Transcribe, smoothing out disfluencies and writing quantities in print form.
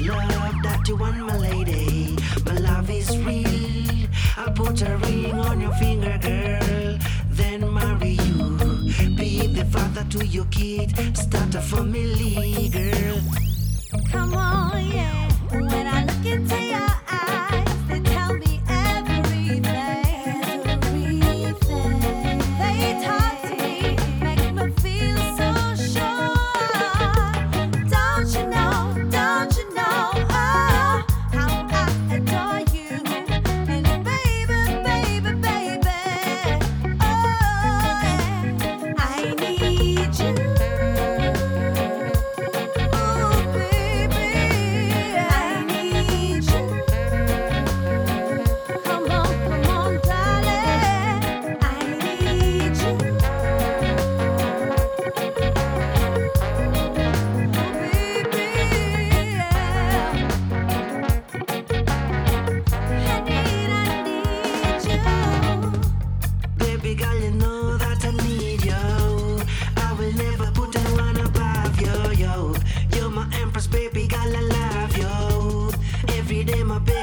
love that you want, my lady. My love is real. I'll put a ring on your finger, girl. Then marry you. Be the father to your kid. Start a family, girl. Come on, yeah. When I look into your eyes, they tell me everything. Everything. They talk to me, make me feel so sure. Don't you know, oh, how I adore you. And baby, oh, I need you. Baby girl, you know that I need you. I will never put anyone above you, yo. You're my empress, baby girl, I love you. Every day, my baby.